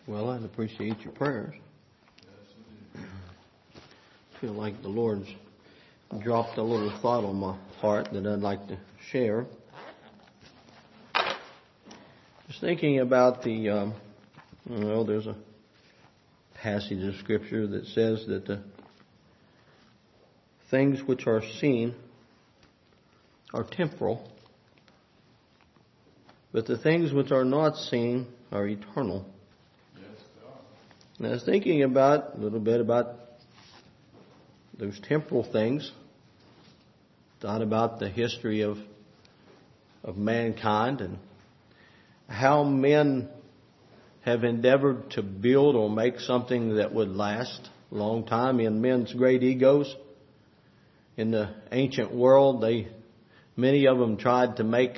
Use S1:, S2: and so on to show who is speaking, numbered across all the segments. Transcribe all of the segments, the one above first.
S1: Well, I'd appreciate your prayers. I feel like the Lord's dropped a little thought on my heart that I'd like to share. I was thinking about there's a passage of Scripture that says that the things which are seen are temporal, but the things which are not seen are eternal. And I was thinking a little bit about those temporal things. Thought about the history of mankind and how men have endeavored to build or make something that would last a long time in men's great egos. In the ancient world, many of them tried to make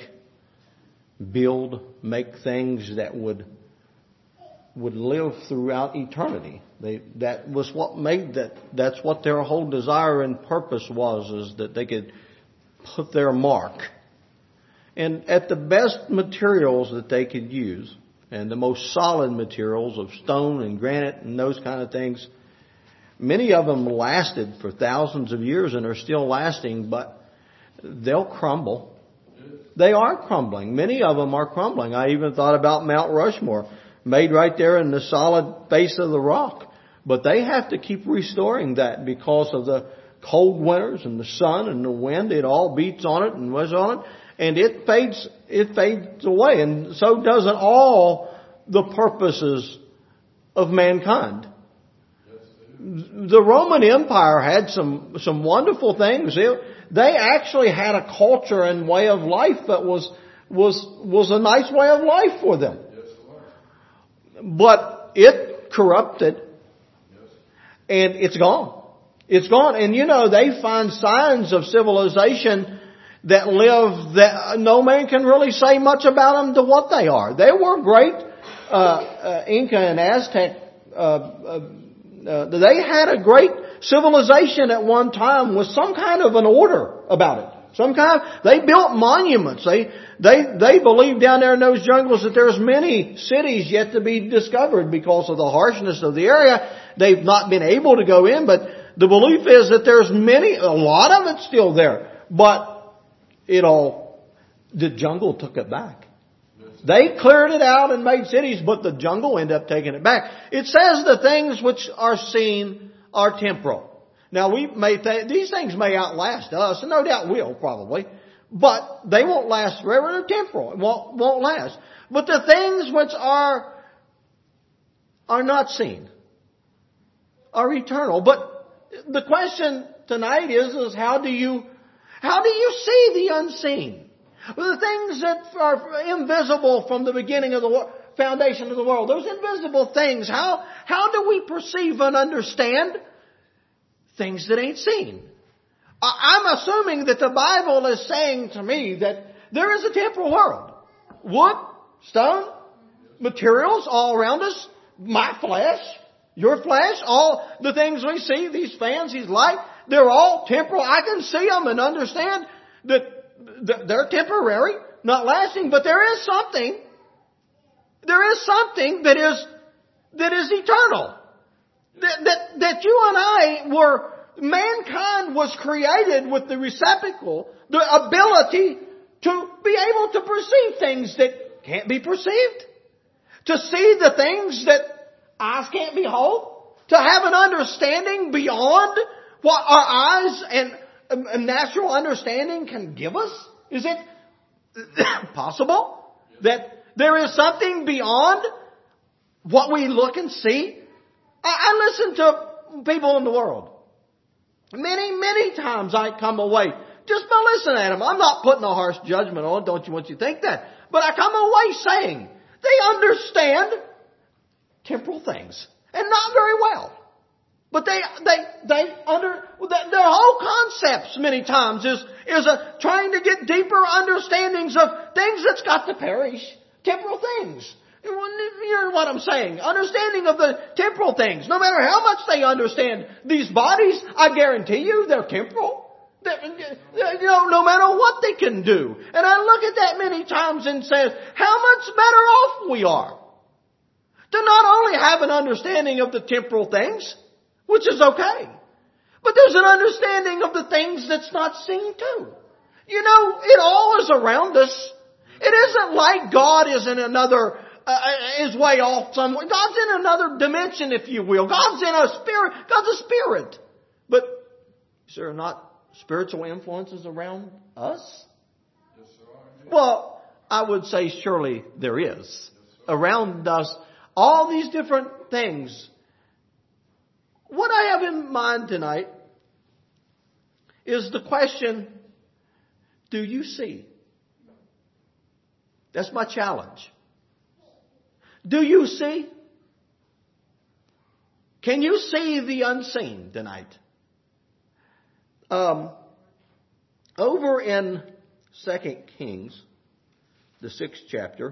S1: things that would live throughout eternity. That was what made that. That's what their whole desire and purpose was, is that they could put their mark. And at the best materials that they could use, and the most solid materials of stone and granite and those kind of things, many of them lasted for thousands of years and are still lasting, but they'll crumble. They are crumbling. Many of them are crumbling. I even thought about Mount Rushmore, made right there in the solid face of the rock. But they have to keep restoring that because of the cold winters and the sun and the wind. It all beats on it and was on it. And it fades away. And so doesn't all the purposes of mankind. The Roman Empire had some wonderful things. They actually had a culture and way of life that was a nice way of life for them. But it corrupted, and it's gone. It's gone. And they find signs of civilization that no man can really say much about them to what they are. They were great. Inca and Aztec, they had a great civilization at one time with some kind of an order about it. They built monuments. They believe down there in those jungles that there's many cities yet to be discovered because of the harshness of the area. They've not been able to go in, but the belief is that there's a lot of it's still there. But the jungle took it back. They cleared it out and made cities, but the jungle ended up taking it back. It says the things which are seen are temporal. Now these things may outlast us, and no doubt will probably, but they won't last forever. They're temporal. It won't last. But the things which are not seen are eternal. But the question tonight is how do you see the unseen? The things that are invisible from the beginning of the foundation of the world, those invisible things, how do we perceive and understand things that ain't seen? I'm assuming that the Bible is saying to me that there is a temporal world. Wood, stone, materials all around us, my flesh, your flesh, all the things we see, these fans, these lights, they're all temporal. I can see them and understand that they're temporary, not lasting, but there is something that is eternal. That you and mankind was created with the receptacle, the ability to be able to perceive things that can't be perceived. To see the things that eyes can't behold. To have an understanding beyond what our eyes and natural understanding can give us. Is it possible that there is something beyond what we look and see? I listen to people in the world. Many times I come away just by listening at them. I'm not putting a harsh judgment on it. Don't you want you to think that? But I come away saying they understand temporal things and not very well. But their whole concepts many times is trying to get deeper understandings of things that's got to perish, temporal things. You know what I'm saying? Understanding of the temporal things. No matter how much they understand these bodies, I guarantee you they're temporal. No matter what they can do. And I look at that many times and say, how much better off we are. To not only have an understanding of the temporal things, which is okay. But there's an understanding of the things that's not seen too. You know, it all is around us. It isn't like God is in another, is way off somewhere. God's in another dimension, if you will. God's in a spirit. God's a spirit. But is there not spiritual influences around us? Well, I would say surely there is. Around us, all these different things. What I have in mind tonight is the question, do you see? That's my challenge. Do you see? Can you see the unseen tonight? Over in 2 Kings, the 6th chapter,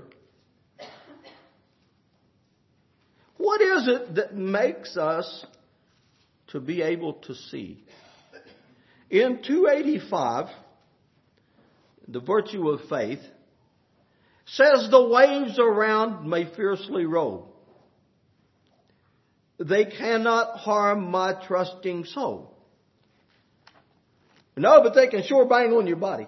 S1: what is it that makes us to be able to see? In 285, the virtue of faith says the waves around may fiercely roll. They cannot harm my trusting soul. No, but they can sure bang on your body.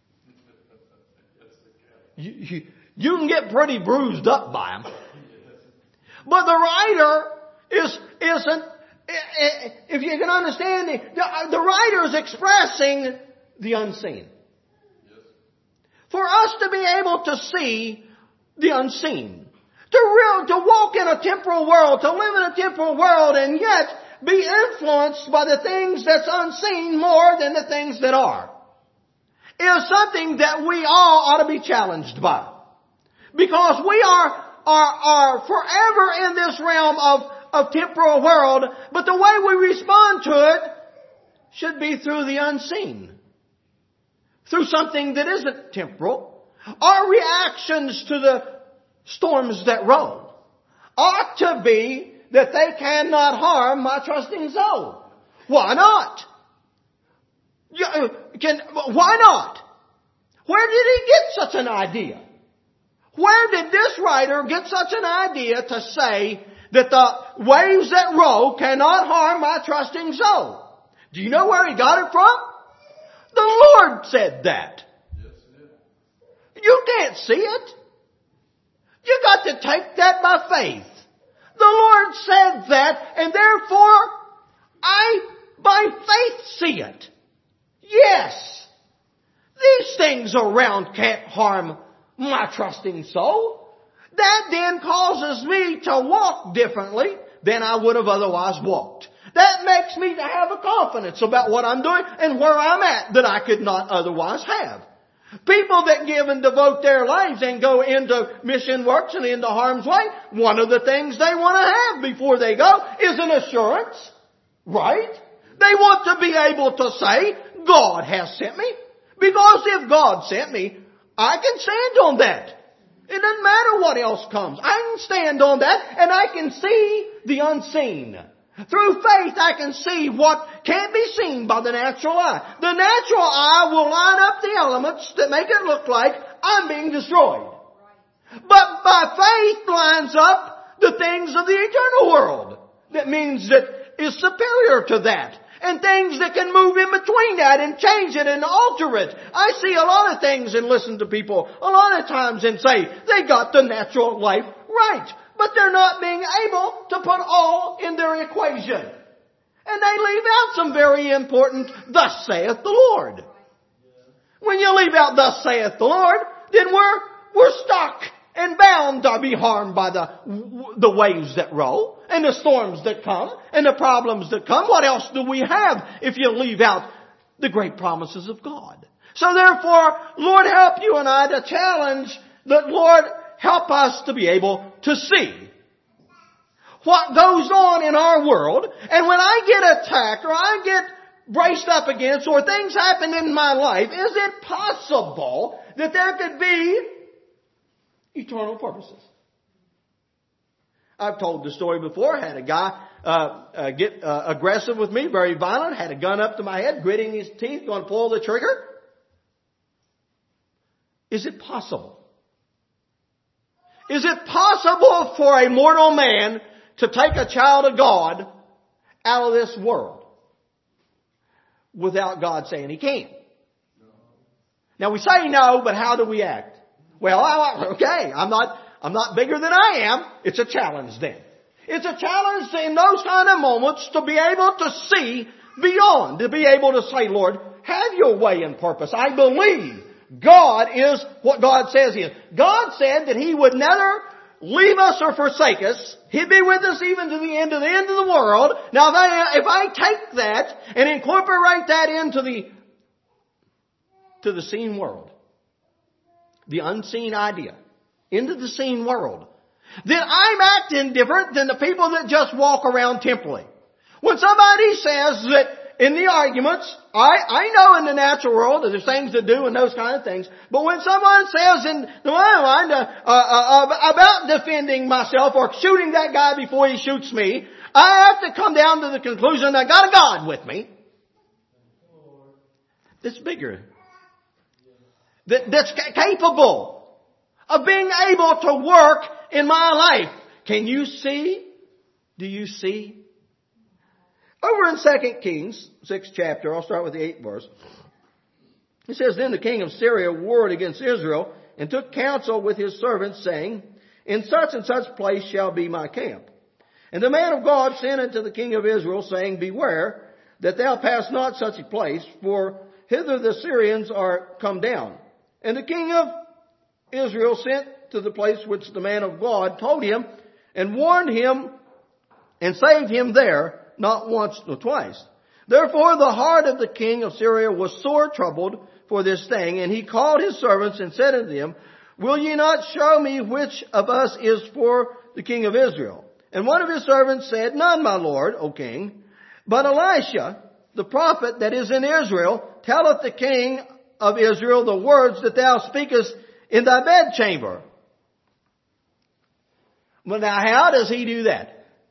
S1: You can get pretty bruised up by them. But the writer isn't, if you can understand, the writer is expressing the unseen. For us to be able to see the unseen. To walk in a temporal world, to live in a temporal world and yet be influenced by the things that's unseen more than the things that are. Is something that we all ought to be challenged by. Because we are forever in this realm of temporal world, but the way we respond to it should be through the unseen. Through something that isn't temporal. Our reactions to the storms that roll ought to be that they cannot harm my trusting soul. Why not? Why not? Where did he get such an idea? Where did this writer get such an idea to say that the waves that roll cannot harm my trusting soul? Do you know where he got it from? The Lord said that. You can't see it. You got to take that by faith. The Lord said that, and therefore I by faith see it. Yes. These things around can't harm my trusting soul. That then causes me to walk differently than I would have otherwise walked. That makes me to have a confidence about what I'm doing and where I'm at that I could not otherwise have. People that give and devote their lives and go into mission works and into harm's way, one of the things they want to have before they go is an assurance. Right? They want to be able to say, God has sent me. Because if God sent me, I can stand on that. It doesn't matter what else comes. I can stand on that and I can see the unseen. Through faith I can see what can't be seen by the natural eye. The natural eye will line up the elements that make it look like I'm being destroyed. But by faith lines up the things of the eternal world. That means that is superior to that. And things that can move in between that and change it and alter it. I see a lot of things and listen to people a lot of times and say they got the natural life right. But they're not being able to put all in their equation. And they leave out some very important, thus saith the Lord. When you leave out thus saith the Lord, then we're stuck and bound to be harmed by the waves that roll and the storms that come and the problems that come. What else do we have if you leave out the great promises of God? So therefore, Lord, help you and I to challenge that, Lord, help us to be able to see what goes on in our world. And when I get attacked or I get braced up against or things happen in my life, is it possible that there could be eternal purposes? I've told the story before. Had a guy get aggressive with me, very violent, had a gun up to my head, gritting his teeth, going to pull the trigger. Is it possible? Is it possible for a mortal man to take a child of God out of this world without God saying He can. Now we say no, but how do we act? Well, okay, I'm not bigger than I am. It's a challenge then. It's a challenge in those kind of moments to be able to see beyond, to be able to say, Lord, have your way and purpose. I believe God is what God says He is. God said that He would never leave us or forsake us. He'd be with us even to the end of the world. Now if I take that and incorporate that into the seen world, the unseen idea, into the seen world, then I'm acting different than the people that just walk around temporally. When somebody says that in the arguments, I know in the natural world that there's things to do and those kind of things, but when someone says in my mind about defending myself or shooting that guy before he shoots me, I have to come down to the conclusion I got a God with me that's bigger, that's capable of being able to work in my life. Can you see? Do you see? Over in 2 Kings, 6th chapter, I'll start with the 8th verse. It says, Then the king of Syria warred against Israel and took counsel with his servants, saying, In such and such place shall be my camp. And the man of God sent unto the king of Israel, saying, Beware that thou pass not such a place, for hither the Syrians are come down. And the king of Israel sent to the place which the man of God told him, and warned him, and saved him there, not once nor twice. Therefore the heart of the king of Syria was sore troubled for this thing, and he called his servants and said unto them, Will ye not show me which of us is for the king of Israel? And one of his servants said, None, my lord, O king, but Elisha, the prophet that is in Israel, telleth the king of Israel the words that thou speakest in thy bedchamber. Well, now how does he do that?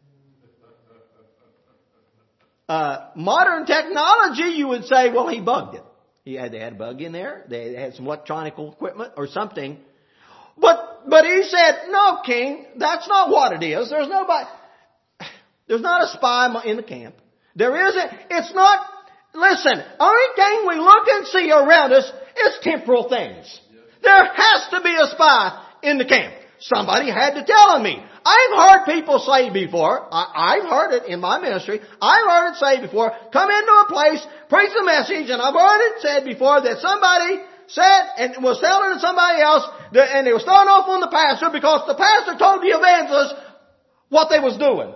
S1: Modern technology, you would say, well, he bugged it. They had a bug in there. They had some electronic equipment or something. But he said, no, king, that's not what it is. There's not a spy in the camp. There isn't. It's not. Listen, only thing we look and see around us is temporal things. There has to be a spy in the camp. Somebody had to tell me. I've heard people say before, I've heard it in my ministry, I've heard it say before, come into a place, preach the message, and I've heard it said before that somebody said and was telling to somebody else, and they were starting off on the pastor because the pastor told the evangelist what they was doing.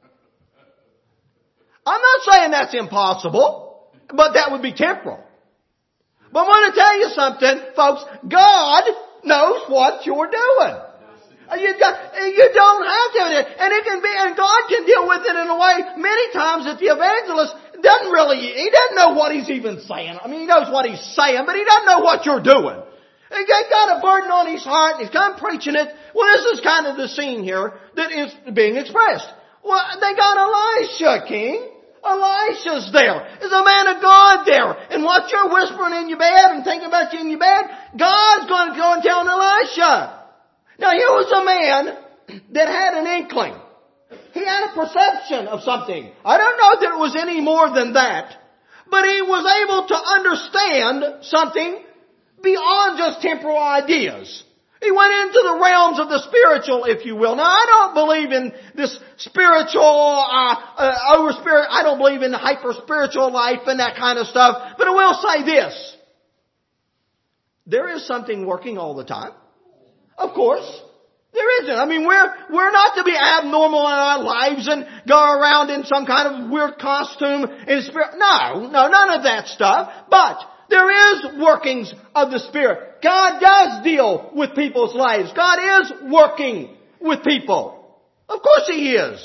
S1: I'm not saying that's impossible, but that would be temporal. But I want to tell you something, folks, God knows what you're doing. You don't have to, and God can deal with it in a way many times that the evangelist he doesn't know what he's even saying. I mean, he knows what he's saying, but he doesn't know what you're doing. He's got a burden on his heart, and he's come preaching it. Well, this is kind of the scene here that is being expressed. Well, they got Elisha, king. Elisha's there. There's a man of God there. And what you're whispering in your bed and thinking about you in your bed, God's going to go and tell Elisha. Now here was a man that had an inkling. He had a perception of something. I don't know that it was any more than that. But he was able to understand something beyond just temporal ideas. He went into the realms of the spiritual, if you will. Now, I don't believe in this spiritual, I don't believe in hyper-spiritual life and that kind of stuff. But I will say this. There is something working all the time. Of course. There isn't. I mean, we're not to be abnormal in our lives and go around in some kind of weird costume in spirit. No, none of that stuff. But there is workings of the Spirit. God does deal with people's lives. God is working with people. Of course He is.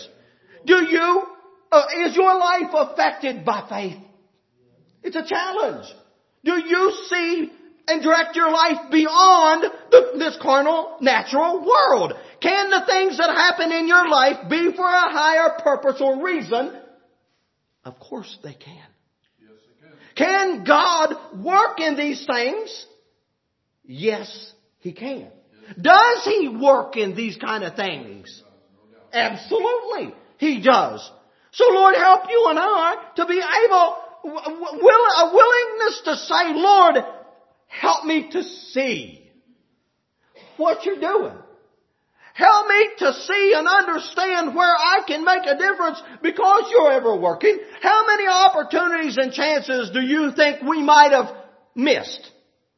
S1: Is your life affected by faith? It's a challenge. Do you see and direct your life beyond this carnal, natural world? Can the things that happen in your life be for a higher purpose or reason? Of course they can. Yes, they can. Can God work in these things? Yes, He can. Does He work in these kind of things? Absolutely, He does. So Lord, help you and I to be able, a willingness to say, Lord, help me to see what you're doing. Help me to see and understand where I can make a difference because you're ever working. How many opportunities and chances do you think we might have missed?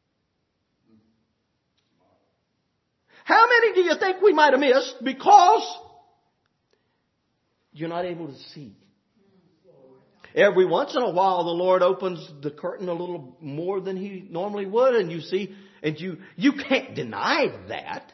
S1: How many do you think we might have missed because you're not able to see? Every once in a while the Lord opens the curtain a little more than He normally would, and you see, and you can't deny that.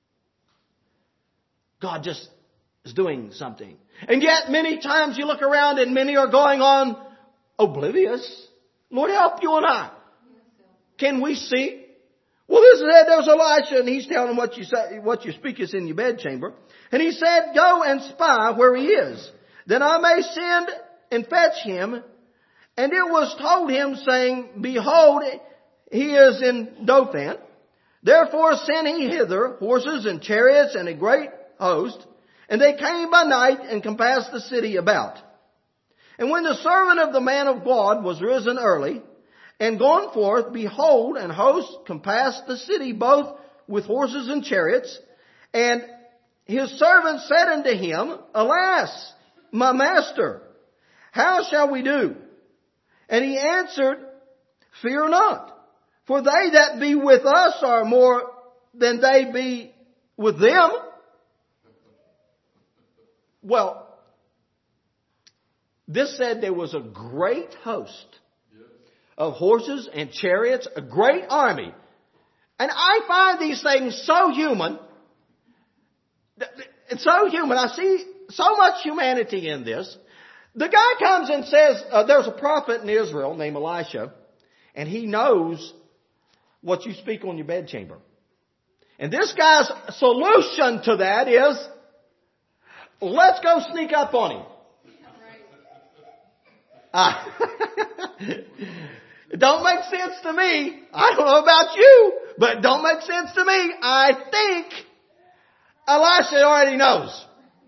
S1: God just is doing something. And yet many times you look around and many are going on oblivious. Lord, help you and I. Can we see? Well, there's Elisha, and he's telling him what you speak is in your bedchamber. And he said, go and spy where he is. Then I may send and fetch him. And it was told him, saying, behold, he is in Dothan. Therefore sent he hither horses and chariots and a great host. And they came by night and compassed the city about. And when the servant of the man of God was risen early, and gone forth, behold, an host compassed the city both with horses and chariots. And his servant said unto him, alas, my master, how shall we do? And he answered, fear not, for they that be with us are more than they be with them. Well, this said there was a great host of horses and chariots, a great army. And I find these things so human. It's so human. I see so much humanity in this. The guy comes and says, there's a prophet in Israel named Elisha, and he knows what you speak on your bedchamber. And this guy's solution to that is, let's go sneak up on him. It don't make sense to me. I don't know about you, but it don't make sense to me. I think Elisha already knows.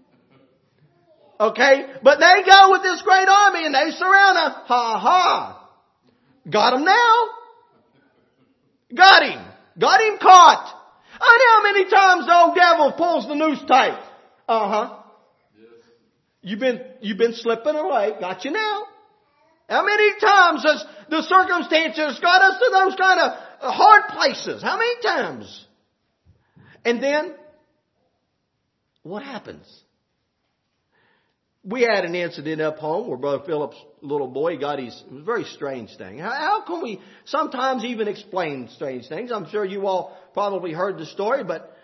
S1: Okay? But they go with this great army and they surround him. Ha ha. Got him now. Got him. Got him caught. I know how many times the old devil pulls the noose tight. You've been slipping away. Got you now. How many times has the circumstances got us to those kind of hard places? How many times? And then, what happens? We had an incident up home where Brother Philip's little boy got it was a very strange thing. How can we sometimes even explain strange things? I'm sure you all probably heard the story, but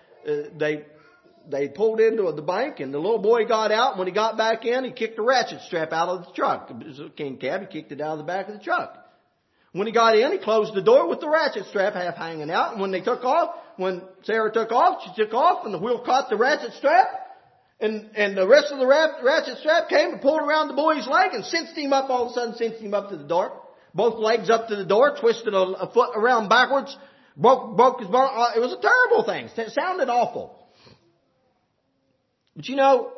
S1: they pulled into the bank and the little boy got out. When he got back in, he kicked the ratchet strap out of the truck. It was a king cab. He kicked it out of the back of the truck. When he got in, he closed the door with the ratchet strap half hanging out. And when when Sarah took off, she took off and the wheel caught the ratchet strap. And the rest of the ratchet strap came and pulled around the boy's leg and cinched him up, all of a sudden cinched him up to the door. Both legs up to the door, twisted a foot around backwards, broke his bone. It was a terrible thing. It sounded awful. But you know,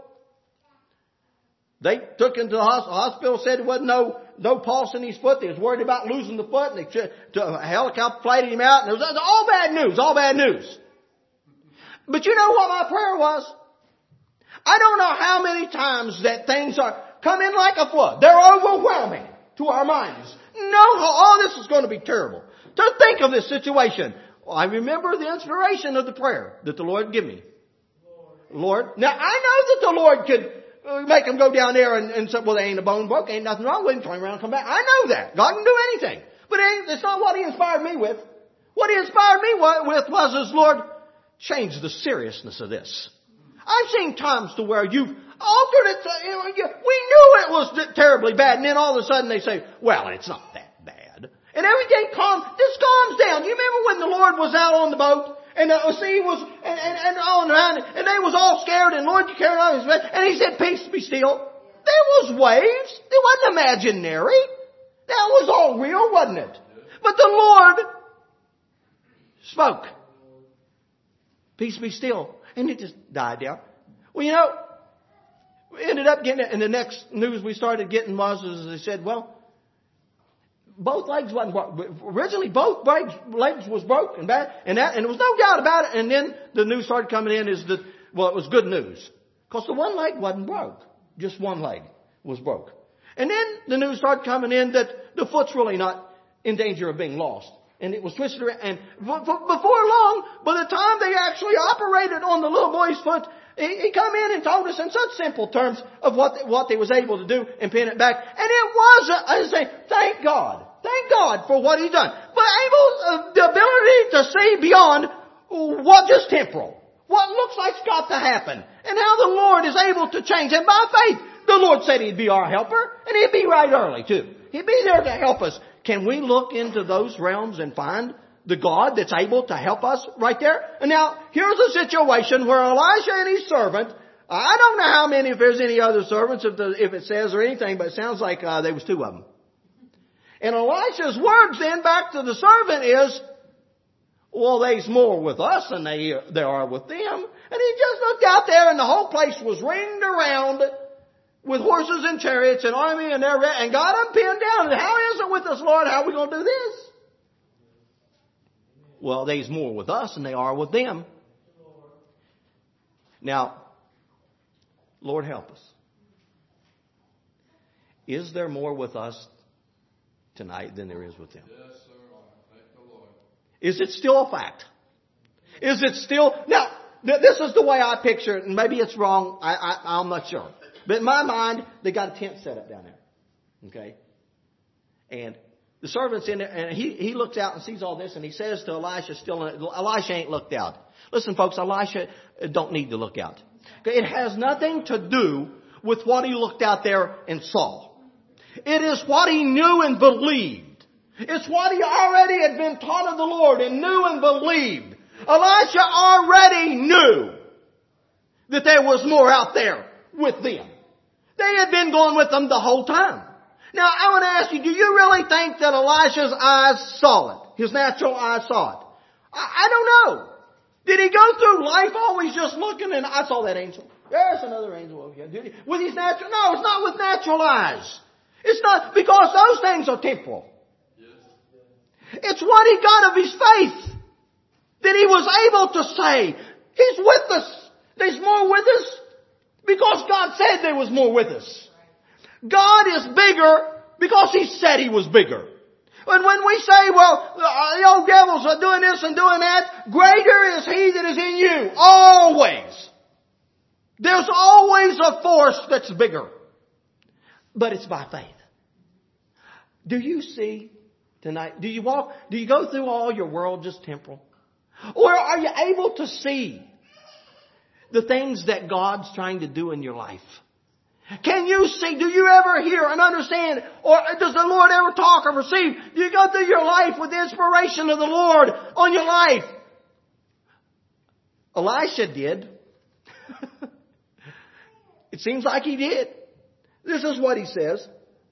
S1: they took him to the hospital, said there wasn't no pulse in his foot. They was worried about losing the foot, and they helicopter flighted him out, and it was all bad news. But you know what my prayer was? I don't know how many times that things are coming like a flood. They're overwhelming to our minds. This is going to be terrible. To think of this situation. Well, I remember the inspiration of the prayer that the Lord gave me. Lord. Now, I know that the Lord could make them go down there and say, well, there ain't a bone broke, ain't nothing wrong with him, turn around and come back. I know that. God can do anything. But it's not what He inspired me with. What He inspired me with was, Lord, change the seriousness of this. I've seen times to where you've altered it. We knew it was terribly bad, and then all of a sudden they say, well, it's not that bad. And everything calms down. You remember when the Lord was out on the boat? And the sea was, and all around, and they was all scared, and Lord, you carried on His bed, and He said, peace be still. There was waves. It wasn't imaginary. That was all real, wasn't it? But the Lord spoke. Peace be still. And it just died down. Well, you know, We ended up getting it, and the next news we started getting was they said, well, both legs wasn't broke. Originally, both legs was broken, bad, and there was no doubt about it. And then the news started coming in is that, well, it was good news, because the one leg wasn't broke, just one leg was broke. And then the news started coming in that the foot's really not in danger of being lost. And it was twisted around. And before long, by the time they actually operated on the little boy's foot, he come in and told us in such simple terms of what they was able to do and pin it back. And it was, I say, thank God. Thank God for what He's done. But the ability to see beyond what just temporal. What looks like's got to happen. And how the Lord is able to change. And by faith, the Lord said He'd be our helper. And He'd be right early too. He'd be there to help us. Can we look into those realms and find the God that's able to help us right there? And now, here's a situation where Elisha and his servant, I don't know how many, if there's any other servants, if it says or anything, but it sounds like there was two of them. And Elisha's words then back to the servant is, well, there's more with us than there are with them. And he just looked out there and the whole place was ringed around with horses and chariots and army and got them pinned down. And how is it with us, Lord? How are we going to do this? Well, there's more with us than they are with them. Now, Lord help us. Is there more with us tonight than there is with them?
S2: Yes, sir. Thank the Lord.
S1: Is it still a fact? Is it still... Now, this is the way I picture it, and maybe it's wrong. I'm not sure. But in my mind, they got a tent set up down there. Okay? And the servant's in there, and he looks out and sees all this, and he says to Elisha, Elisha ain't looked out. Listen, folks, Elisha don't need to look out. Okay? It has nothing to do with what he looked out there and saw. It is what he knew and believed. It's what he already had been taught of the Lord and knew and believed. Elisha already knew that there was more out there with them. They had been going with them the whole time. Now, I want to ask you, do you really think that Elisha's eyes saw it? His natural eyes saw it? I don't know. Did he go through life always just looking and I saw that angel? There's another angel over here. With his natural? No, it's not with natural eyes. It's not, because those things are temporal. It's what he got of his faith that he was able to say, He's with us. There's more with us because God said there was more with us. God is bigger because He said He was bigger. And when we say, well, the old devils are doing this and doing that, greater is He that is in you. Always. There's always a force that's bigger. But it's by faith. Do you see tonight? Do you go through all your world just temporal? Or are you able to see the things that God's trying to do in your life? Can you see? Do you ever hear and understand? Or does the Lord ever talk or receive? Do you go through your life with the inspiration of the Lord on your life? Elisha did. It seems like he did. This is what he says.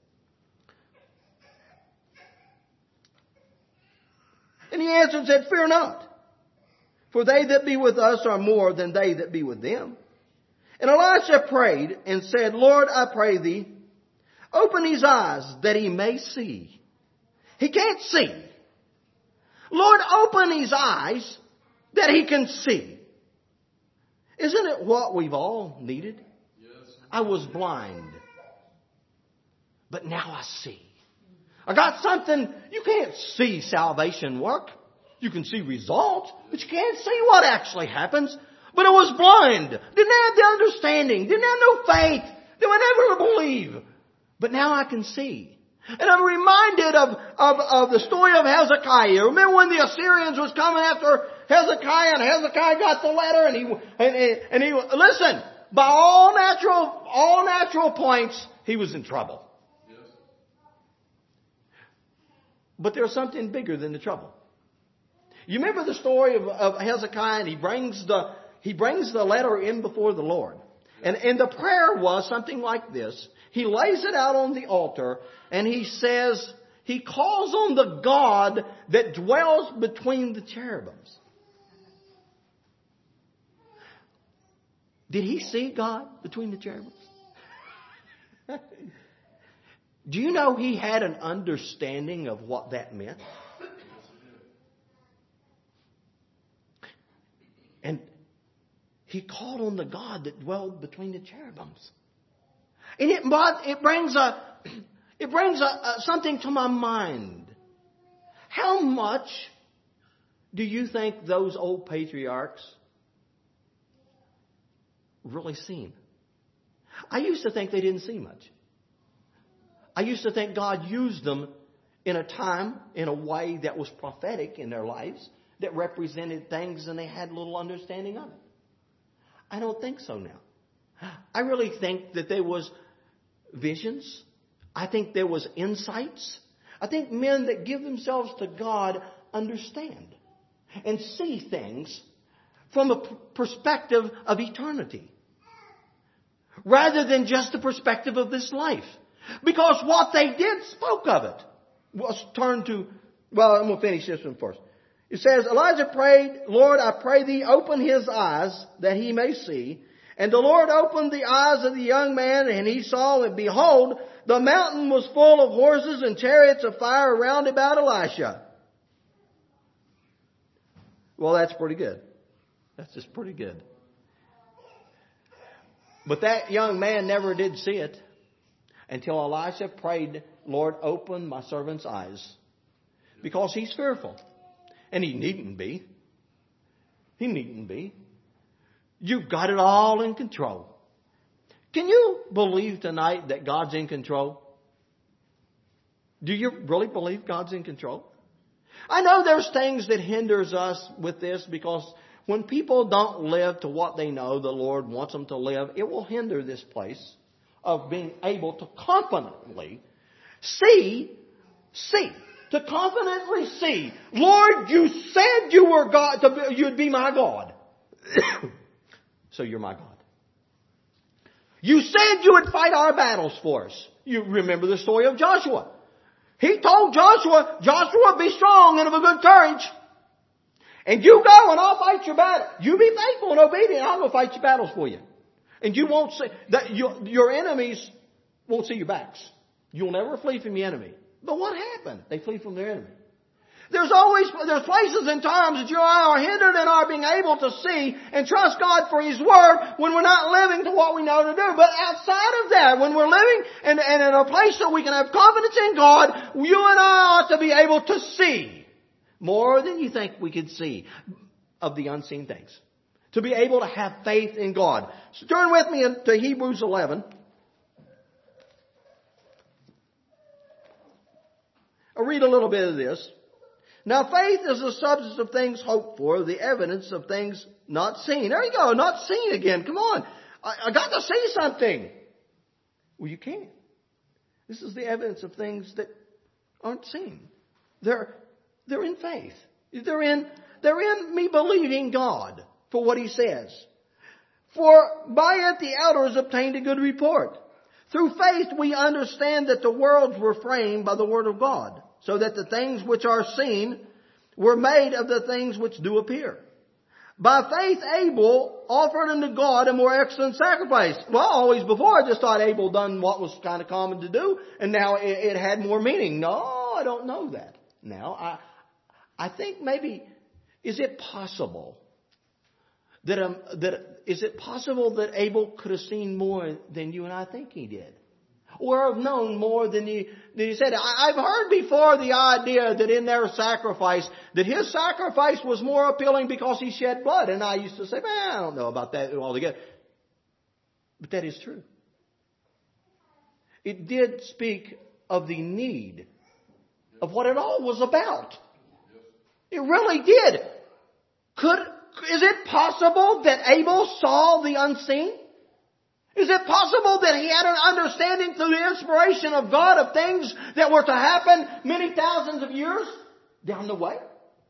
S1: And he answered and said, fear not, for they that be with us are more than they that be with them. And Elisha prayed and said, Lord, I pray thee, open his eyes that he may see. He can't see. Lord, open his eyes that he can see. Isn't it what we've all needed?
S2: Yes.
S1: I was blind, but now I see. I got something. You can't see salvation work. You can see results, but you can't see what actually happens. But I was blind. Didn't have the understanding. Didn't have no faith. Didn't never believe. But now I can see. And I'm reminded of the story of Hezekiah. Remember when the Assyrians was coming after Hezekiah, and Hezekiah got the letter, and he listen, by all natural points, he was in trouble.
S2: Yes.
S1: But there's something bigger than the trouble. You remember the story of Hezekiah, and he brings the letter in before the Lord. And the prayer was something like this. He lays it out on the altar, and he says, he calls on the God that dwells between the cherubims. Did he see God between the cherubims? Do you know he had an understanding of what that meant? And he called on the God that dwelled between the cherubims. And it brings something to my mind. How much do you think those old patriarchs really seen? I used to think they didn't see much. I used to think God used them in a time, in a way that was prophetic in their lives, that represented things and they had little understanding of it. I don't think so now. I really think that there was visions. I think there was insights. I think men that give themselves to God understand and see things from a perspective of eternity, rather than just the perspective of this life. Because what they did spoke of it. Let's turn to, I'm going to finish this one first. It says, Elijah prayed, Lord, I pray thee, open his eyes that he may see. And the Lord opened the eyes of the young man, and he saw, and behold, the mountain was full of horses and chariots of fire round about Elisha. Well, that's pretty good. That's just pretty good. But that young man never did see it until Elisha prayed, Lord, open my servant's eyes. Because he's fearful. And he needn't be. He needn't be. You've got it all in control. Can you believe tonight that God's in control? Do you really believe God's in control? I know there's things that hinders us with this, because when people don't live to what they know the Lord wants them to live, it will hinder this place of being able to confidently see, to confidently see, Lord, you said you were God, you'd be my God. So you're my God. You said you would fight our battles for us. You remember the story of Joshua. He told Joshua, be strong and of a good courage. And you go and I'll fight your battle. You be faithful and obedient. I'll go fight your battles for you. And you won't see that your enemies won't see your backs. You'll never flee from the enemy. But what happened? They flee from their enemy. There's places and times that you and I are hindered in our being able to see and trust God for His Word when we're not living to what we know to do. But outside of that, when we're living and in a place that we can have confidence in God, you and I ought to be able to see more than you think we could see of the unseen things. To be able to have faith in God. So turn with me to Hebrews 11. I'll read a little bit of this. Now faith is the substance of things hoped for, the evidence of things not seen. There you go, not seen again. Come on. I got to see something. Well, you can't. This is the evidence of things that aren't seen. They're in faith. They're in me believing God for what He says. For by it the elders obtained a good report. Through faith we understand that the worlds were framed by the word of God, so that the things which are seen were made of the things which do appear. By faith Abel offered unto God a more excellent sacrifice. Well, always before I just thought Abel done what was kind of common to do, and now it had more meaning. No, I don't know that. Now, I think maybe, is it possible that Abel could have seen more than you and I think he did? Or have known more than he said. I've heard before the idea that in their sacrifice, that his sacrifice was more appealing because he shed blood. And I used to say, I don't know about that altogether. But that is true. It did speak of the need of what it all was about. It really did. Is it possible that Abel saw the unseen? Is it possible that he had an understanding through the inspiration of God of things that were to happen many thousands of years down the way?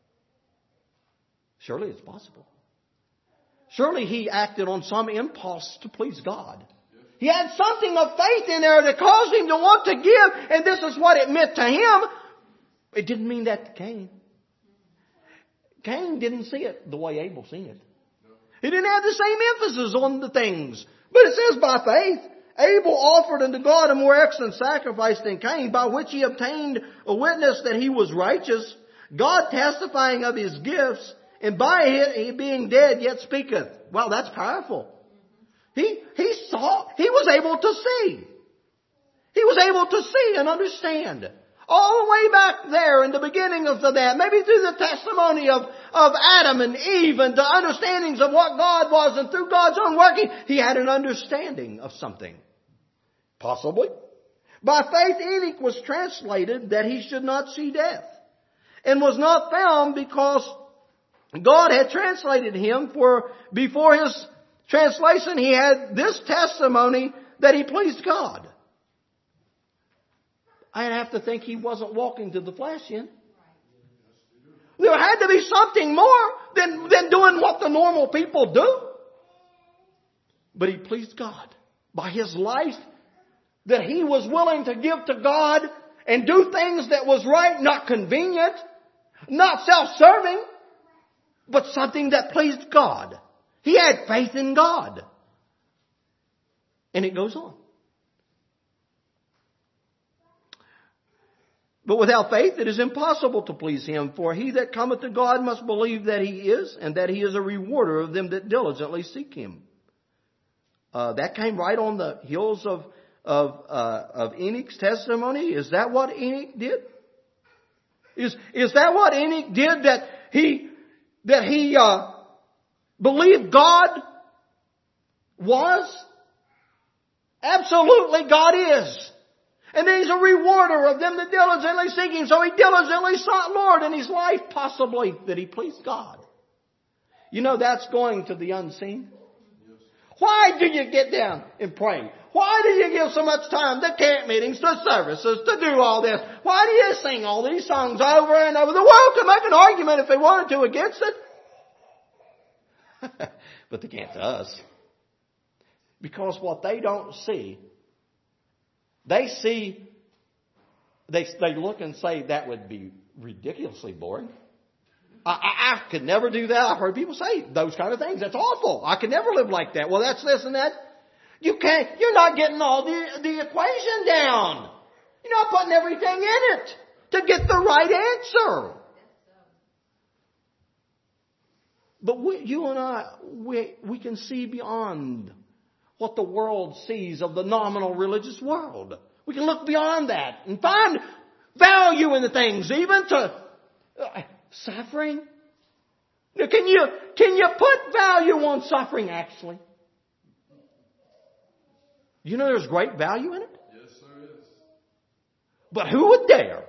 S1: Surely it's possible. Surely he acted on some impulse to please God. He had something of faith in there that caused him to want to give, and this is what it meant to him. It didn't mean that to Cain. Cain didn't see it the way Abel seen it. He didn't have the same emphasis on the things. But it says by faith, Abel offered unto God a more excellent sacrifice than Cain, by which he obtained a witness that he was righteous, God testifying of his gifts, and by it he being dead yet speaketh. Wow, that's powerful. He was able to see. He was able to see and understand. All the way back there in the beginning of that, maybe through the testimony of Adam and Eve and the understandings of what God was, and through God's own working, he had an understanding of something. Possibly. By faith Enoch was translated that he should not see death, and was not found because God had translated him, for before his translation he had this testimony that he pleased God. I'd have to think he wasn't walking to the flesh in. There had to be something more than doing what the normal people do. But he pleased God by his life, that he was willing to give to God and do things that was right, not convenient, not self-serving, but something that pleased God. He had faith in God. And it goes on. But without faith it is impossible to please Him, for he that cometh to God must believe that He is, and that He is a rewarder of them that diligently seek Him. That came right on the heels of Enoch's testimony. Is that what Enoch did? Is that what Enoch did? That he believed God was? Absolutely, God is. And then He's a rewarder of them that diligently seek Him. So he diligently sought Lord in his life, possibly that he pleased God. You know, that's going to the unseen. Why do you get down and pray? Why do you give so much time to camp meetings, to services, to do all this? Why do you sing all these songs over and over? The world can make an argument if they wanted to against it. But they can't to us. Because what they don't see, they look and say, that would be ridiculously boring. I could never do that. I've heard people say those kind of things. That's awful. I could never live like that. Well, that's this and that. You're not getting all the equation down. You're not putting everything in it to get the right answer. But you and I, we can see beyond what the world sees of the nominal religious world. We can look beyond that and find value in the things, even to suffering. Now, can you put value on suffering, actually? You know there's great value in it?
S2: Yes, there is.
S1: But who would dare?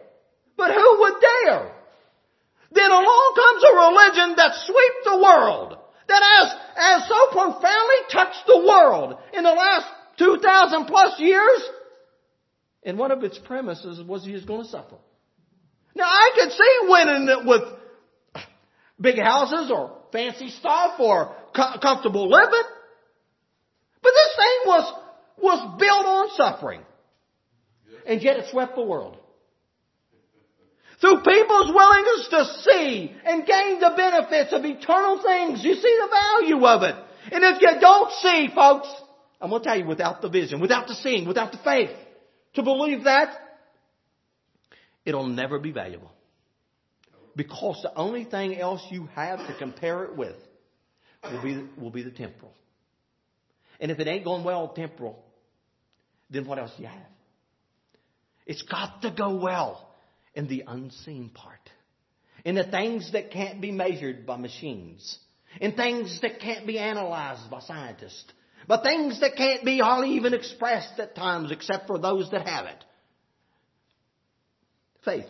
S1: Then along comes a religion that sweeps the world, that has so profoundly touched the world in the last 2,000 plus years. And one of its premises was He was going to suffer. Now I could see winning it with big houses or fancy stuff or comfortable living. But this thing was built on suffering. And yet it swept the world. Through people's willingness to see and gain the benefits of eternal things, you see the value of it. And if you don't see, folks, I'm going to tell you, without the vision, without the seeing, without the faith, to believe that, it'll never be valuable. Because the only thing else you have to compare it with will be the temporal. And if it ain't going well temporal, then what else do you have? It's got to go well in the unseen part. In the things that can't be measured by machines. In things that can't be analyzed by scientists. But things that can't be hardly even expressed at times except for those that have it. Faith.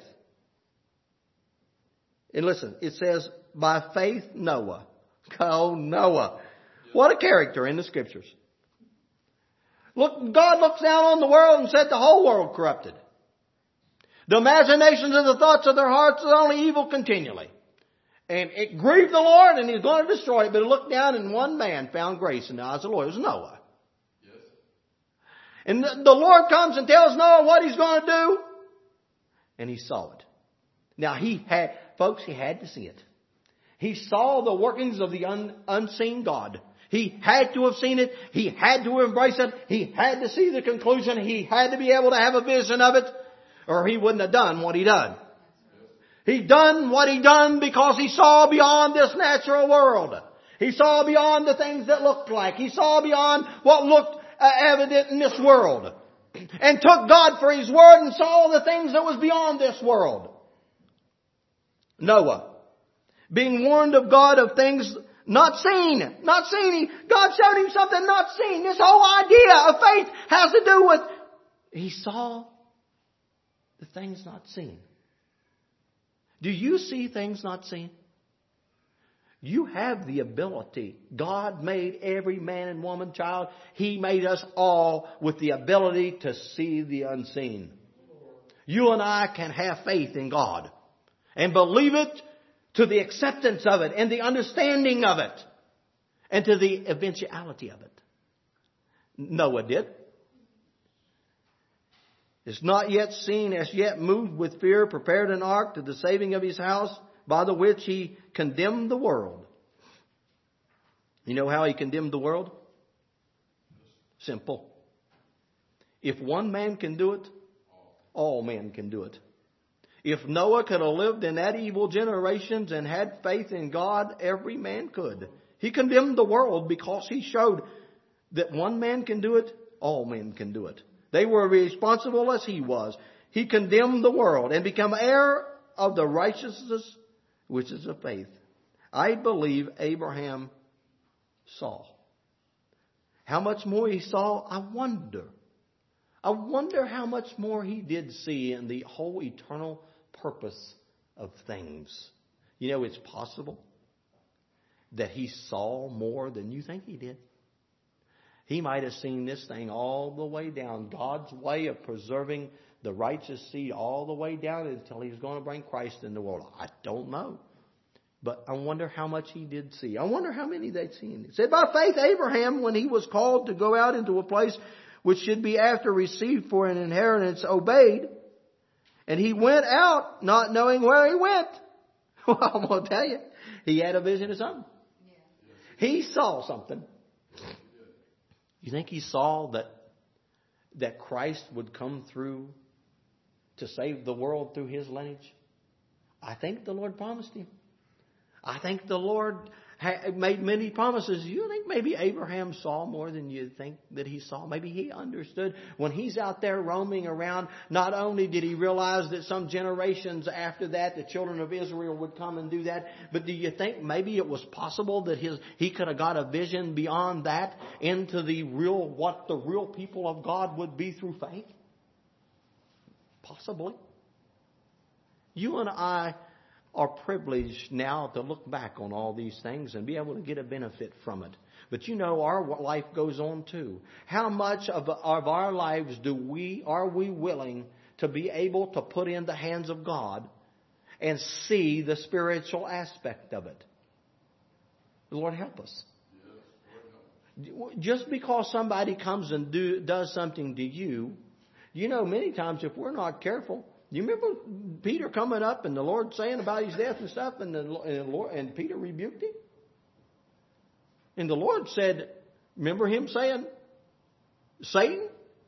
S1: And listen, it says, by faith Noah. Oh, Noah. What a character in the Scriptures. Look, God looks down on the world and said the whole world corrupted. The imaginations and the thoughts of their hearts are only evil continually. And it grieved the Lord and He's going to destroy it. But He looked down and one man found grace in the eyes of the Lord. It was Noah.
S2: Yes.
S1: And the Lord comes and tells Noah what He's going to do. And he saw it. Now he had to see it. He saw the workings of the unseen God. He had to have seen it. He had to embrace it. He had to see the conclusion. He had to be able to have a vision of it, or he wouldn't have done what he done. He done what he done because he saw beyond this natural world. He saw beyond the things that looked like. He saw beyond what looked evident in this world. And took God for His word and saw the things that was beyond this world. Noah, being warned of God of things not seen. Not seen. God showed him something not seen. This whole idea of faith has to do with he saw the things not seen. Do you see things not seen? You have the ability. God made every man and woman, child. He made us all with the ability to see the unseen. You and I can have faith in God and believe it to the acceptance of it and the understanding of it and to the eventuality of it. Noah did. It's not yet seen, as yet moved with fear, prepared an ark to the saving of his house, by the which he condemned the world. You know how he condemned the world? Simple. If one man can do it, all men can do it. If Noah could have lived in that evil generations and had faith in God, every man could. He condemned the world because he showed that one man can do it, all men can do it. They were responsible as he was. He condemned the world and became heir of the righteousness which is of faith. I believe Abraham saw. How much more he saw, I wonder. I wonder how much more he did see in the whole eternal purpose of things. You know, it's possible that he saw more than you think he did. He might have seen this thing all the way down. God's way of preserving the righteous seed all the way down until He's going to bring Christ in the world. I don't know. But I wonder how much he did see. I wonder how many they'd seen. It said, by faith Abraham, when he was called to go out into a place which should be after received for an inheritance, obeyed. And he went out not knowing where he went. Well, I'm going to tell you, he had a vision of something. He saw something. You think he saw that Christ would come through to save the world through his lineage? I think the Lord promised him. I think the Lord made many promises. You think maybe Abraham saw more than you think that he saw? Maybe he understood when he's out there roaming around. Not only did he realize that some generations after that the children of Israel would come and do that, but do you think maybe it was possible that he could have got a vision beyond that into what the real people of God would be through faith? Possibly. You and I are privileged now to look back on all these things and be able to get a benefit from it. But you know, our life goes on too. How much of our lives are we willing to be able to put in the hands of God and see the spiritual aspect of it? The Lord help us. Just because somebody comes and does something to you, you know, many times if we're not careful, you remember Peter coming up and the Lord saying about his death and stuff, and Peter rebuked him? And the Lord said, remember him saying, Satan,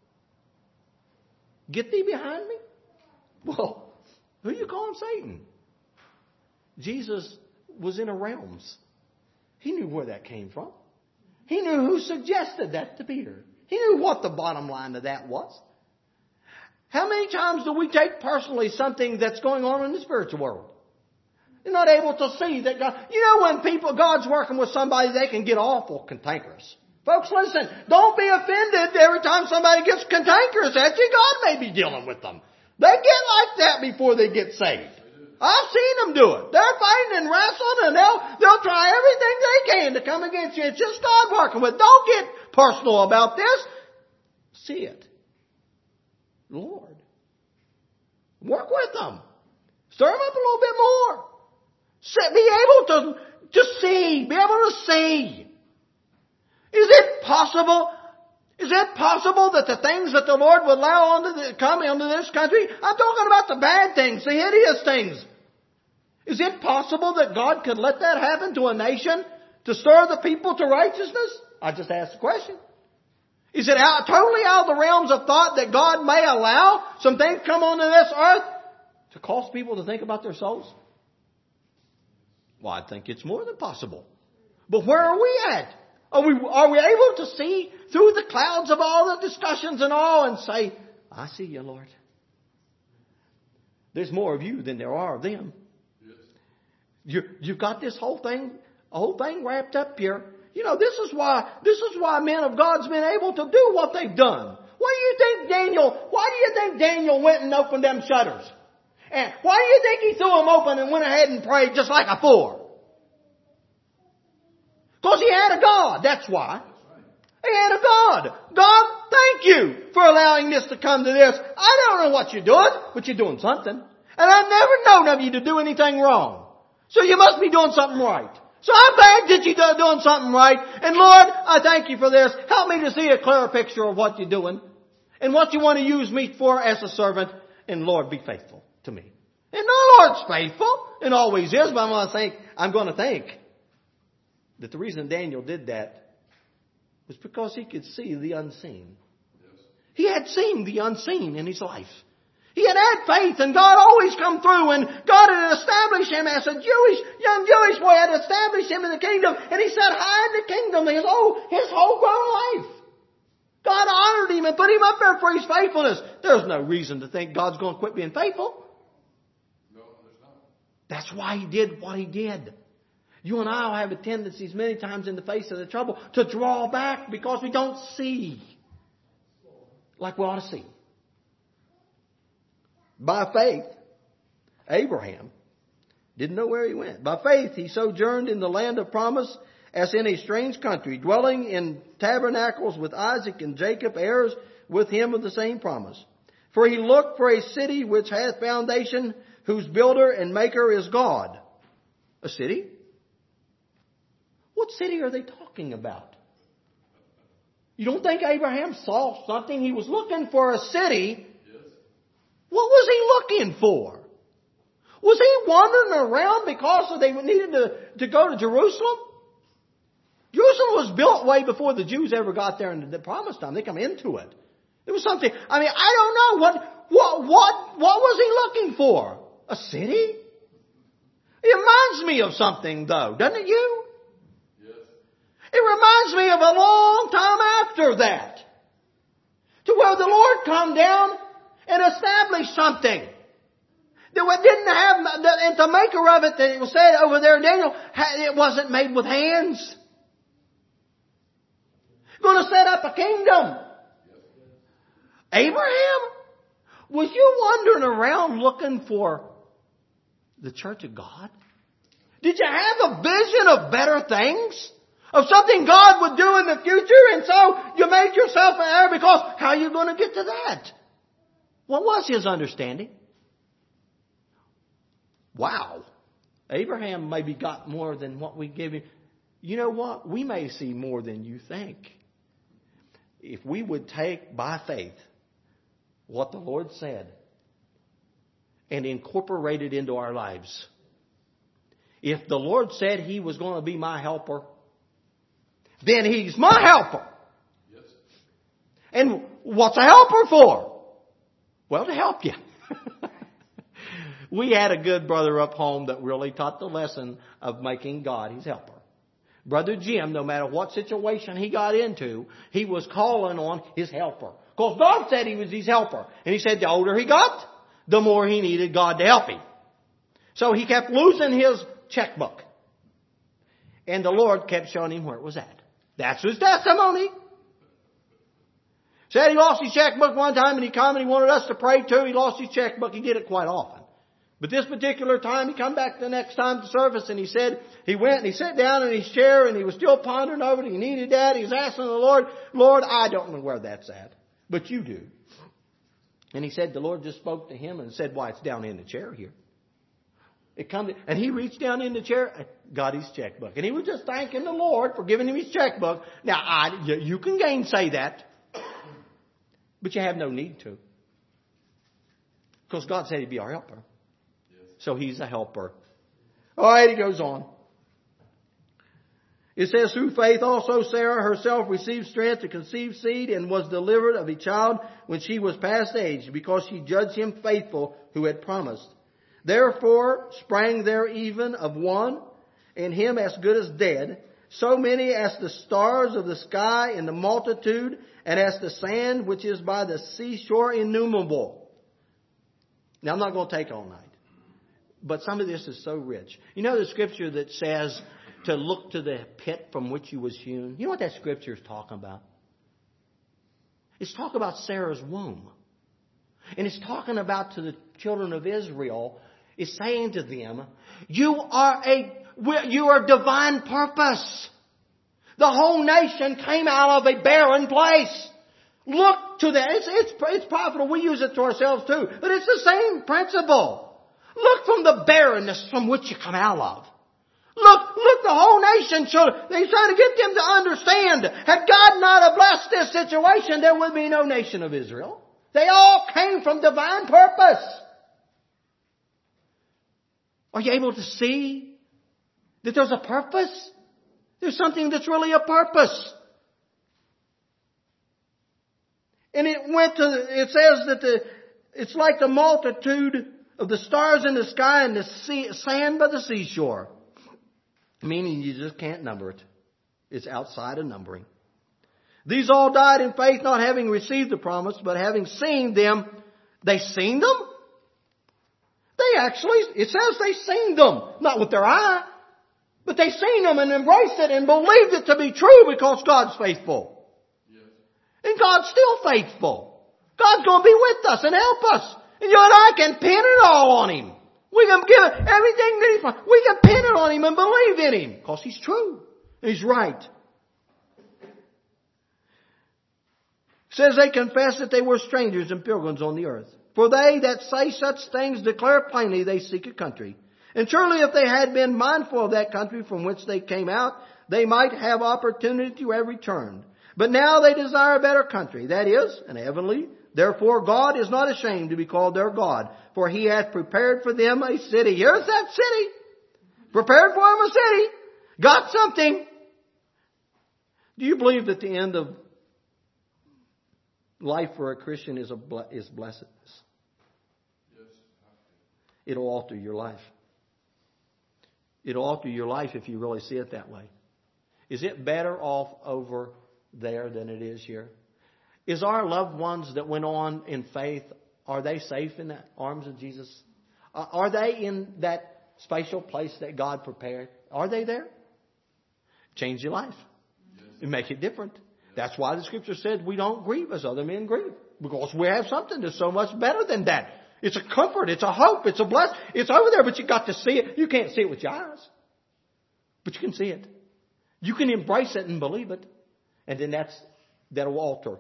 S1: get thee behind me? Well, who you calling Satan? Jesus was in the realms. He knew where that came from. He knew who suggested that to Peter. He knew what the bottom line of that was. How many times do we take personally something that's going on in the spiritual world? You're not able to see that God... You know, when God's working with somebody, they can get awful cantankerous. Folks, listen, don't be offended every time somebody gets cantankerous at you. God may be dealing with them. They get like that before they get saved. I've seen them do it. They're fighting and wrestling, and they'll try everything they can to come against you. It's just God working with. Don't get personal about this. See it. Lord, work with them. Stir them up a little bit more. Be able to see. Be able to see. Is it possible that the things that the Lord would allow come into this country? I'm talking about the bad things, the hideous things. Is it possible that God could let that happen to a nation To stir the people to righteousness? I just asked the question. Is it totally out of the realms of thought that God may allow some things come onto this earth to cause people to think about their souls? Well, I think it's more than possible. But where are we at? Are we able to see through the clouds of all the discussions and all and say, I see you, Lord. There's more of you than there are of them. You've got this whole thing wrapped up here. You know, this is why men of God's been able to do what they've done. Why do you think Daniel went and opened them shutters? And why do you think he threw them open and went ahead and prayed just like afore? Because he had a God, that's why. He had a God. God, thank you for allowing this to come to this. I don't know what you're doing, but you're doing something. And I've never known of you to do anything wrong. So you must be doing something right. So I'm glad that you're doing something right. And Lord, I thank you for this. Help me to see a clearer picture of what you're doing and what you want to use me for as a servant. And Lord, be faithful to me. And the Lord's faithful and always is, but I'm going to think that the reason Daniel did that was because he could see the unseen. Yes. He had seen the unseen in his life. He had faith, and God always come through, and God had established him as a young Jewish boy, had established him in the kingdom, and he sat high in the kingdom his whole grown life. God honored him and put him up there for his faithfulness. There's no reason to think God's going to quit being faithful.
S2: No, there's not.
S1: That's why he did what he did. You and I will have a tendency many times in the face of the trouble to draw back because we don't see like we ought to see. By faith, Abraham didn't know where he went. By faith, he sojourned in the land of promise as in a strange country, dwelling in tabernacles with Isaac and Jacob, heirs with him of the same promise. For he looked for a city which hath foundation, whose builder and maker is God. A city? What city are they talking about? You don't think Abraham saw something? He was looking for a city.
S2: Yes.
S1: What was he looking for? Was he wandering around because they needed to go to Jerusalem? Jerusalem was built way before the Jews ever got there in the promised time. They come into it. There was something, I don't know. What was he looking for? A city? It reminds me of something though, doesn't it you? It reminds me of a long time after that. To where the Lord come down and established something. That didn't have, and the maker of it, that it was said over there in Daniel, it wasn't made with hands. Going to set up a kingdom. Abraham, was you wandering around looking for the church of God? Did you have a vision of better things? Of something God would do in the future, and so you made yourself an heir because how are you going to get to that? What was his understanding? Wow. Abraham maybe got more than what we gave him. You know what? We may see more than you think. If we would take by faith what the Lord said and incorporate it into our lives. If the Lord said He was going to be my helper, then He's my helper.
S2: Yes.
S1: And what's a helper for? Well, to help you. We had a good brother up home that really taught the lesson of making God His helper. Brother Jim, no matter what situation he got into, he was calling on his helper. Because God said He was his helper. And he said the older he got, the more he needed God to help him. So he kept losing his checkbook. And the Lord kept showing him where it was at. That's his testimony. Said he lost his checkbook one time and he come and he wanted us to pray too. He lost his checkbook. He did it quite often. But this particular time, he come back the next time to service and he said, he went and he sat down in his chair and he was still pondering over it. He needed that. He was asking the Lord, Lord, I don't know where that's at, but you do. And he said the Lord just spoke to him and said, why, it's down in the chair here. It comes, and he reached down in the chair and got his checkbook. And he was just thanking the Lord for giving him his checkbook. Now, you can gainsay that, but you have no need to. Because God said He'd be our helper. So He's a helper. All right, he goes on. It says, through faith also Sarah herself received strength to conceive seed and was delivered of a child when she was past age, because she judged him faithful who had promised. Therefore sprang there even of one, and him as good as dead, so many as the stars of the sky in the multitude, and as the sand which is by the seashore innumerable. Now I'm not going to take all night, but some of this is so rich. You know the scripture that says to look to the pit from which you was hewn? You know what that scripture is talking about? It's talking about Sarah's womb. And it's talking about to the children of Israel, it's saying to them, you are divine purpose. The whole nation came out of a barren place. Look to that. It's profitable. We use it to ourselves too. But it's the same principle. Look from the barrenness from which you come out of. Look, the whole nation. So they try to get them to understand. Had God not have blessed this situation, there would be no nation of Israel. They all came from divine purpose. Are you able to see that there's a purpose? There's something that's really a purpose. And it says that it's like the multitude of the stars in the sky and the sand by the seashore. Meaning you just can't number it. It's outside of numbering. These all died in faith, not having received the promise, but having seen them. They seen them? It says they seen them. Not with their eye. But they seen them and embraced it and believed it to be true because God's faithful.
S2: Yes.
S1: And God's still faithful. God's going to be with us and help us. And you and I can pin it all on Him. We can give it everything that He's done. We can pin it on Him and believe in Him because He's true. He's right. It says they confessed that they were strangers and pilgrims on the earth. For they that say such things declare plainly they seek a country. And surely if they had been mindful of that country from which they came out, they might have opportunity to have returned. But now they desire a better country, that is, an heavenly. Therefore God is not ashamed to be called their God, for He hath prepared for them a city. Here's that city. Prepared for them a city. Got something. Do you believe that the end of life for a Christian is blessedness?
S2: Yes.
S1: It'll alter your life. It'll alter your life if you really see it that way. Is it better off over there than it is here? Is our loved ones that went on in faith, are they safe in the arms of Jesus? Are they in that spatial place that God prepared? Are they there? Change your life.
S2: Yes.
S1: And make it different. That's why the scripture said we don't grieve as other men grieve. Because we have something that's so much better than that. It's a comfort. It's a hope. It's a blessing. It's over there, but you got to see it. You can't see it with your eyes. But you can see it. You can embrace it and believe it. And then that'll alter.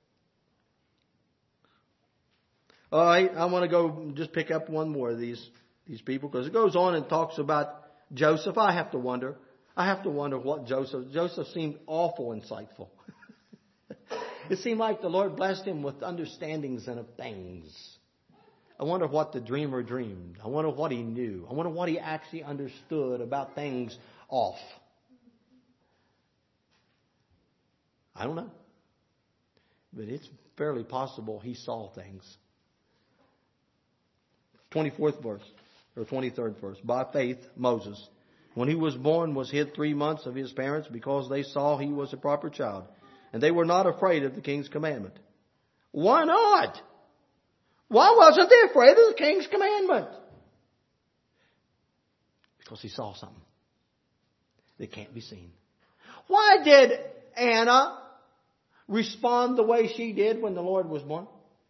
S1: All right, I want to go just pick up one more of these people because it goes on and talks about Joseph. I have to wonder what Joseph seemed awful insightful. It seemed like the Lord blessed him with understandings and of things. I wonder what the dreamer dreamed. I wonder what he knew. I wonder what he actually understood about things off. I don't know. But it's fairly possible he saw things. 24th verse, or 23rd verse. By faith, Moses, when he was born, was hid 3 months of his parents because they saw he was a proper child. And they were not afraid of the king's commandment. Why not? Why wasn't they afraid of the king's commandment? Because he saw something that can't be seen. Why did Anna respond the way she did when the Lord was born?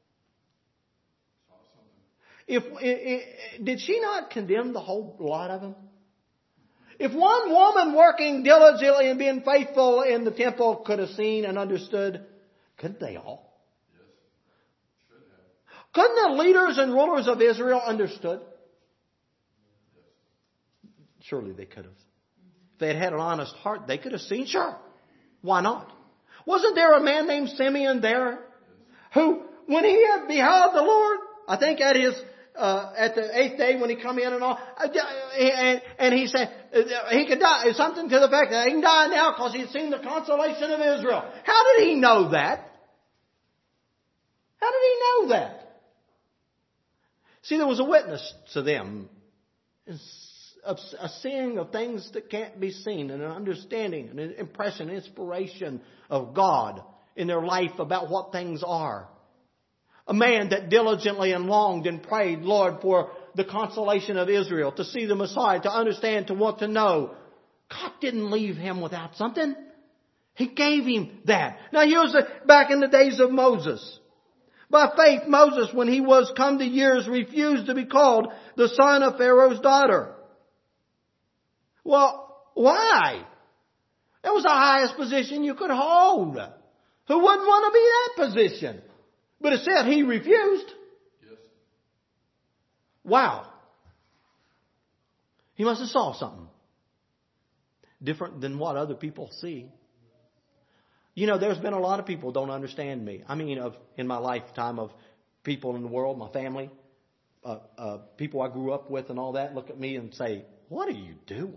S1: Did she not condemn the whole lot of them? If one woman working diligently and being faithful in the temple could have seen and understood, couldn't they all?
S2: Yes. Should have.
S1: Couldn't the leaders and rulers of Israel understood?
S2: Yes.
S1: Surely they could have. If they had had an honest heart, they could have seen. Sure. Why not? Wasn't there a man named Simeon there who, when he had beheld the Lord, I think at his at the 8th day when he come in and all, and he said he could die. It's something to the fact that he can die now because he's seen the consolation of Israel. How did he know that? How did he know that? See, there was a witness to them. A seeing of things that can't be seen, and an understanding, and an impression, inspiration of God in their life about what things are. A man that diligently and longed and prayed, Lord, for the consolation of Israel, to see the Messiah, to understand, to want to know. God didn't leave him without something. He gave him that. Now here's back in the days of Moses. By faith, Moses, when he was come to years, refused to be called the son of Pharaoh's daughter. Well, why? That was the highest position you could hold. Who wouldn't want to be in that position? But it said he refused.
S2: Yes.
S1: Wow. He must have saw something different than what other people see. You know, there's been a lot of people who don't understand me. I mean, in my lifetime of people in the world, my family, people I grew up with and all that, look at me and say, what are you doing?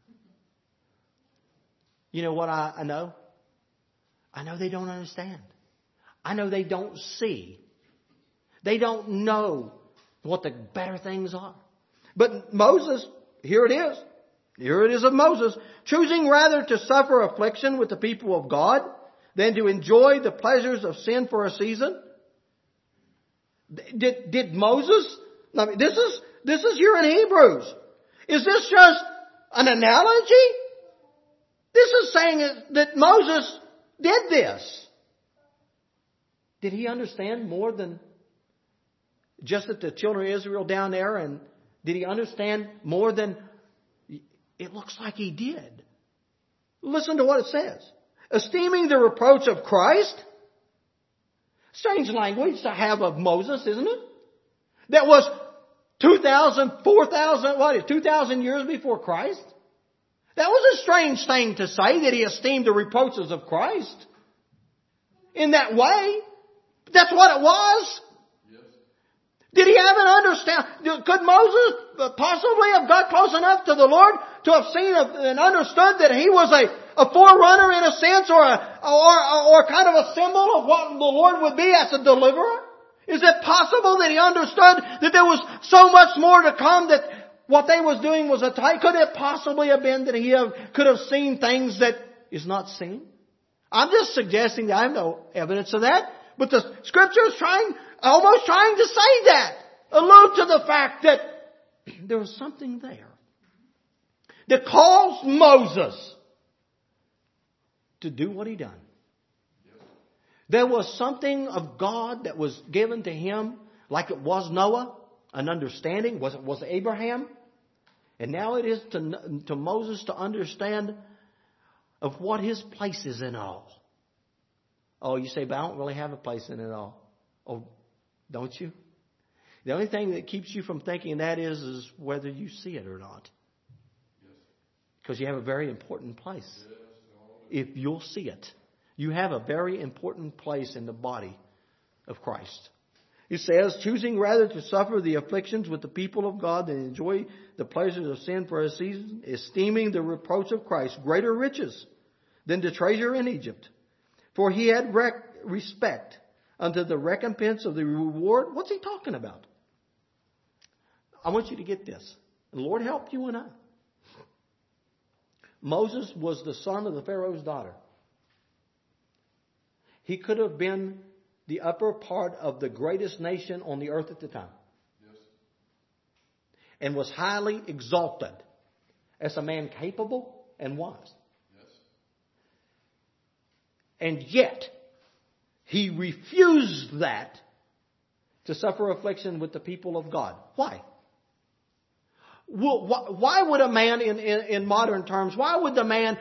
S1: You know what I know? I know they don't understand. I know they don't see. They don't know what the better things are. But Moses, here it is. Here it is of Moses, choosing rather to suffer affliction with the people of God than to enjoy the pleasures of sin for a season. Did Moses? I mean, this is here in Hebrews. Is this just an analogy? This is saying that Moses did this. Did he understand more than just that the children of Israel down there? And did he understand more than... It looks like he did. Listen to what it says. Esteeming the reproach of Christ. Strange language to have of Moses, isn't it? That was 2,000 years before Christ. That was a strange thing to say, that he esteemed the reproaches of Christ in that way. That's what it was.
S2: Yes.
S1: Did he have an understand? Could Moses possibly have got close enough to the Lord to have seen and understood that he was a forerunner in a sense, or kind of a symbol of what the Lord would be as a deliverer? Is it possible that he understood that there was so much more to come, that what they was doing was a type? Could it possibly have been that he could have seen things that is not seen? I'm just suggesting that I have no evidence of that, but the Scripture is almost trying to say that, allude to the fact that there was something there that caused Moses to do what he done. There was something of God that was given to him, like it was Noah, an understanding, was Abraham. And now it is to Moses to understand of what his place is in all. Oh, you say, but I don't really have a place in it all. Oh, don't you? The only thing that keeps you from thinking that is whether you see it or not. Because you have a very important place. If you'll see it. You have a very important place in the body of Christ. It says, choosing rather to suffer the afflictions with the people of God than enjoy the pleasures of sin for a season, esteeming the reproach of Christ greater riches than the treasure in Egypt. For he had respect unto the recompense of the reward. What's he talking about? I want you to get this. The Lord help you and I. Moses was the son of the Pharaoh's daughter. He could have been the upper part of the greatest nation on the earth at the time.
S2: Yes.
S1: And was highly exalted as a man capable and wise.
S2: Yes.
S1: And yet, he refused that to suffer affliction with the people of God. Why? Well, why would a man in modern terms, why would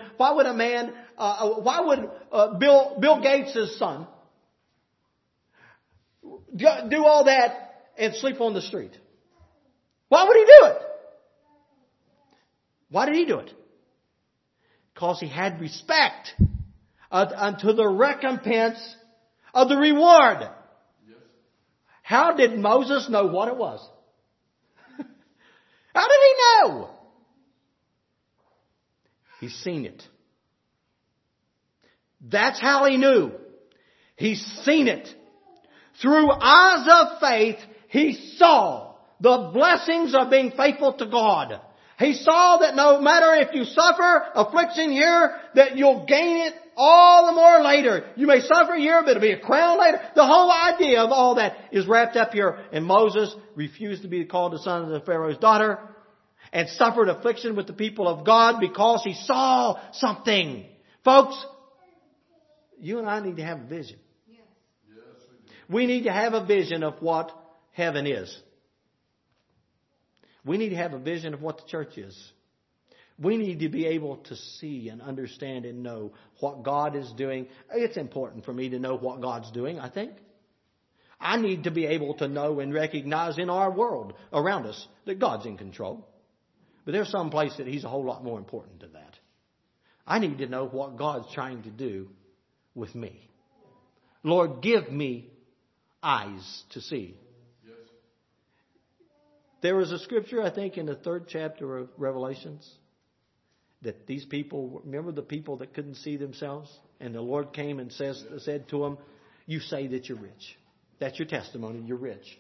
S1: Bill Gates' son do all that and sleep on the street? Why would he do it? Why did he do it? Because he had respect unto the recompense of the reward.
S2: Yes.
S1: How did Moses know what it was? How did he know? He's seen it. That's how he knew. He's seen it. Through eyes of faith, he saw the blessings of being faithful to God. He saw that no matter if you suffer affliction here, that you'll gain it all the more later. You may suffer here, but it'll be a crown later. The whole idea of all that is wrapped up here. And Moses refused to be called the son of the Pharaoh's daughter and suffered affliction with the people of God because he saw something. Folks, you and I need to have a vision.
S2: Yes, we do.
S1: We need to have a vision of what heaven is. We need to have a vision of what the church is. We need to be able to see and understand and know what God is doing. It's important for me to know what God's doing, I think. I need to be able to know and recognize in our world around us that God's in control. But there's some place that He's a whole lot more important than that. I need to know what God's trying to do with me. Lord, give me eyes to see.
S2: Yes.
S1: There was a scripture, I think, in the 3rd chapter of Revelations that these people, remember the people that couldn't see themselves? And the Lord came and said to them, you say that you're rich. That's your testimony. You're rich.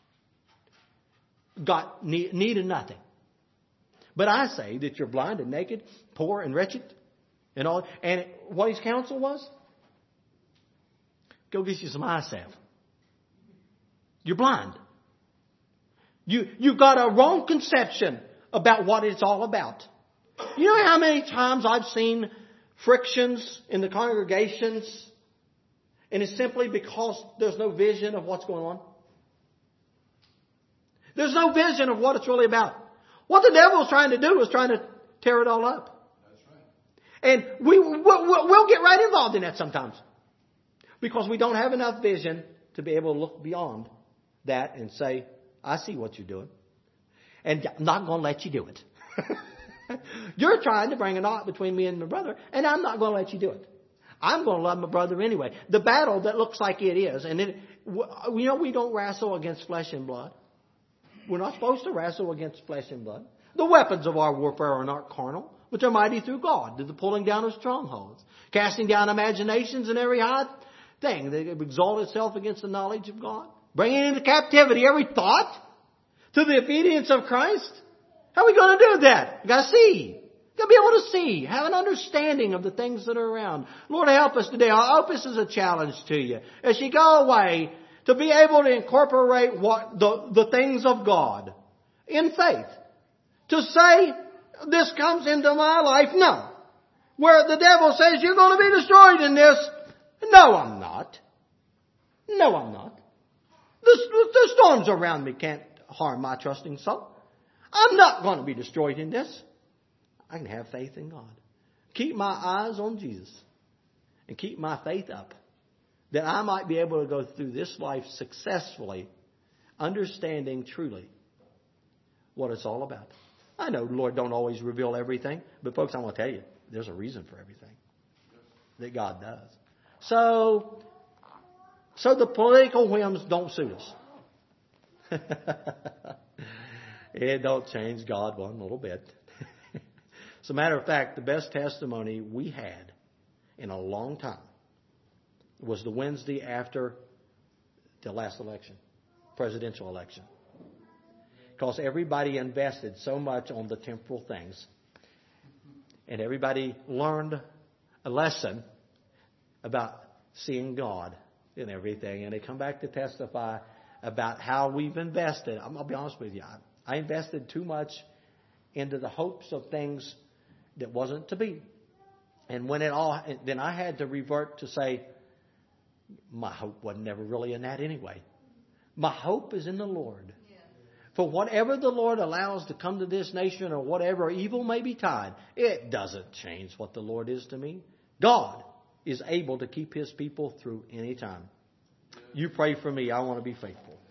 S1: God needed nothing. But I say that you're blind and naked, poor and wretched, and all. And what His counsel was? Go get you some eye salve. You're blind. You've got a wrong conception about what it's all about. You know how many times I've seen frictions in the congregations, and it's simply because there's no vision of what's going on? There's no vision of what it's really about. What the devil is trying to do is trying to tear it all up.
S2: That's right.
S1: And we'll get right involved in that sometimes. Because we don't have enough vision to be able to look beyond that and say, I see what you're doing. And I'm not going to let you do it. You're trying to bring a knot between me and my brother, and I'm not going to let you do it. I'm going to love my brother anyway. The battle that looks like it is, and we don't wrestle against flesh and blood. We're not supposed to wrestle against flesh and blood. The weapons of our warfare are not carnal, but they're mighty through God, to the pulling down of strongholds, casting down imaginations and every high thing that exalt itself against the knowledge of God, bringing into captivity every thought to the obedience of Christ. How are we going to do that? You've got to see. You've got to be able to see, have an understanding of the things that are around. Lord, help us today. I hope this is a challenge to you. As you go away, to be able to incorporate what the things of God in faith. To say, this comes into my life, no. Where the devil says, you're going to be destroyed in this. No, I'm not. No, I'm not. The storms around me can't harm my trusting soul. I'm not going to be destroyed in this. I can have faith in God. Keep my eyes on Jesus. And keep my faith up. That I might be able to go through this life successfully, understanding truly what it's all about. I know the Lord don't always reveal everything. But folks, I want to tell you, there's a reason for everything that God does. So the political whims don't suit us. It don't change God one little bit. As a matter of fact, the best testimony we had in a long time was the Wednesday after the last election, presidential election. Because everybody invested so much on the temporal things. And everybody learned a lesson about seeing God in everything. And they come back to testify about how we've invested. I'll be honest with you. I invested too much into the hopes of things that wasn't to be. And when then I had to revert to say, my hope wasn't never really in that anyway. My hope is in the Lord. For whatever the Lord allows to come to this nation or whatever evil may be tied, it doesn't change what the Lord is to me. God is able to keep His people through any time. You pray for me. I want to be faithful.